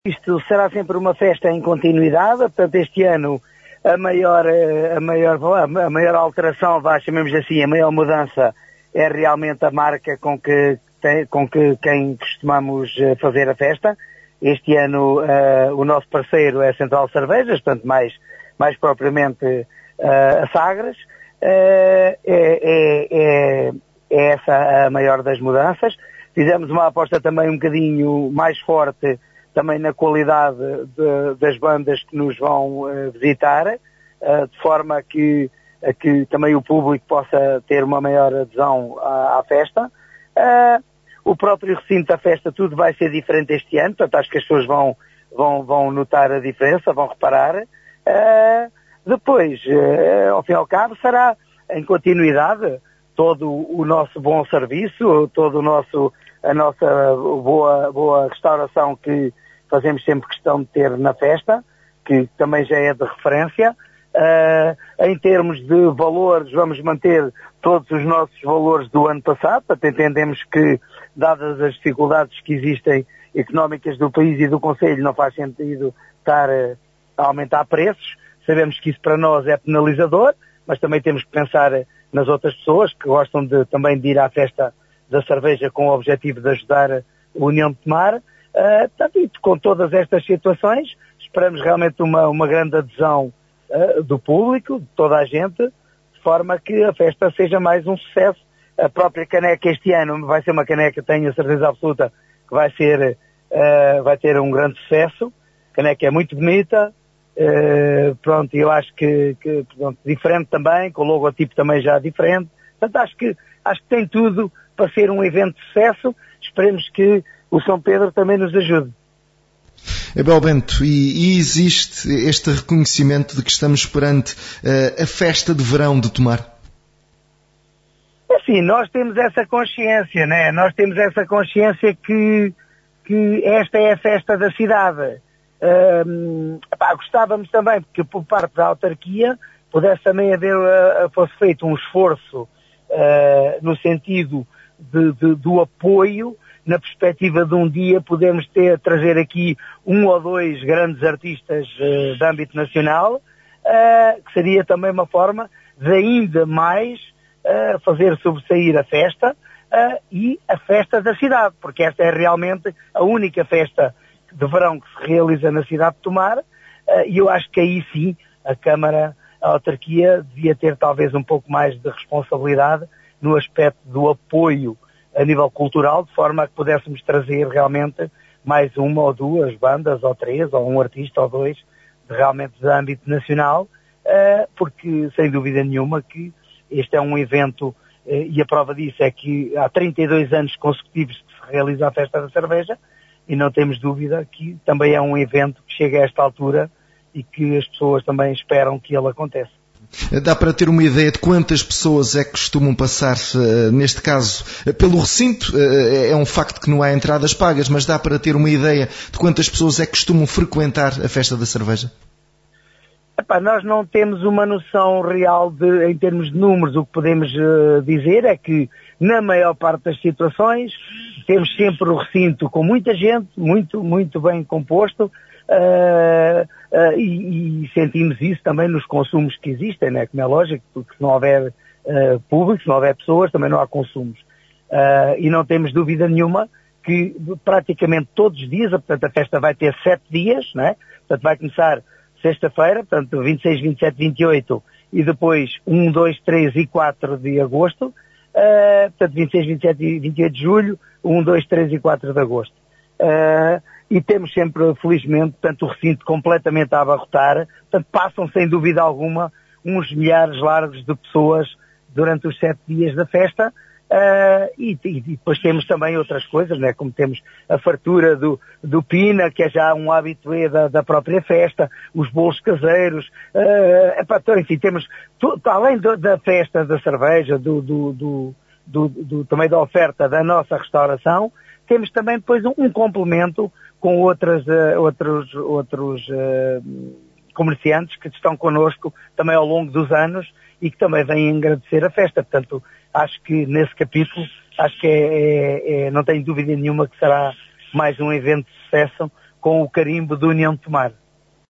Isto será sempre uma festa em continuidade, portanto este ano a maior alteração, chamemos assim, a maior mudança é realmente a marca com que quem costumamos fazer a festa. Este ano o nosso parceiro é a Central Cervejas, portanto mais propriamente a Sagres. É essa a maior das mudanças. Fizemos uma aposta também um bocadinho mais forte também na qualidade das bandas que nos vão visitar, de forma que também o público possa ter uma maior adesão à festa. O próprio recinto da festa, tudo vai ser diferente este ano, portanto acho que as pessoas vão notar a diferença, vão reparar. Depois, ao fim e ao cabo, será em continuidade todo o nosso bom serviço, todo a nossa boa restauração que fazemos sempre questão de ter na festa, que também já é de referência. Em termos de valores, vamos manter todos os nossos valores do ano passado, portanto entendemos que, dadas as dificuldades que existem económicas do país e do Conselho, não faz sentido estar a aumentar preços. Sabemos que isso para nós é penalizador, mas também temos que pensar nas outras pessoas que gostam também de ir à festa da cerveja com o objetivo de ajudar a União de Tomar. Portanto, e com todas estas situações, esperamos realmente uma grande adesão do público, de toda a gente, de forma que a festa seja mais um sucesso. A própria caneca este ano vai ser uma caneca, tenho a certeza absoluta, que vai ter um grande sucesso. A caneca é muito bonita, pronto, eu acho que diferente também, com o logotipo também já diferente. Portanto, acho que tem tudo para ser um evento de sucesso. Esperemos que o São Pedro também nos ajude. Abel Bento, e existe este reconhecimento de que estamos perante a festa de verão de Tomar? Assim, nós temos essa consciência, né? Nós temos essa consciência que esta é a festa da cidade. Gostávamos também que por parte da autarquia pudesse também fosse feito um esforço no sentido do apoio, na perspectiva de um dia podermos trazer aqui um ou dois grandes artistas de âmbito nacional, que seria também uma forma de ainda mais fazer sobressair a festa e a festa da cidade, porque esta é realmente a única festa de verão que se realiza na cidade de Tomar, e eu acho que aí sim a Câmara, a autarquia devia ter talvez um pouco mais de responsabilidade no aspecto do apoio a nível cultural, de forma a que pudéssemos trazer realmente mais uma ou duas bandas, ou três, ou um artista ou dois, realmente de âmbito nacional, porque sem dúvida nenhuma que este é um evento, e a prova disso é que há 32 anos consecutivos que se realiza a Festa da Cerveja, e não temos dúvida que também é um evento que chega a esta altura e que as pessoas também esperam que ele aconteça. Dá para ter uma ideia de quantas pessoas é que costumam passar, neste caso, pelo recinto? É um facto que não há entradas pagas, mas dá para ter uma ideia de quantas pessoas é que costumam frequentar a Festa da Cerveja? Nós não temos uma noção real em termos de números. O que podemos dizer é que, na maior parte das situações, temos sempre o recinto com muita gente, muito, muito bem composto, e sentimos isso também nos consumos que existem, né? Como é lógico, porque se não houver público, se não houver pessoas, também não há consumos. E não temos dúvida nenhuma que praticamente todos os dias, portanto a festa vai ter 7 dias, né? Portanto vai começar sexta-feira, portanto 26, 27, 28 e depois 1, 2, 3 e 4 de agosto, portanto 26, 27 e 28 de julho, 1, 2, 3 e 4 de agosto. E temos sempre, felizmente, portanto, o recinto completamente a abarrotar, portanto passam sem dúvida alguma uns milhares largos de pessoas durante os 7 dias da festa. E depois temos também outras coisas, né? Como temos a fartura do Pina, que é já um habitué da própria festa, os bolos caseiros, enfim, temos, além da festa da cerveja, também da oferta da nossa restauração, temos também depois um complemento com outros comerciantes que estão connosco também ao longo dos anos e que também vêm agradecer a festa. Portanto, acho que nesse capítulo, acho que não tenho dúvida nenhuma que será mais um evento de sucesso com o carimbo de União de Tomar.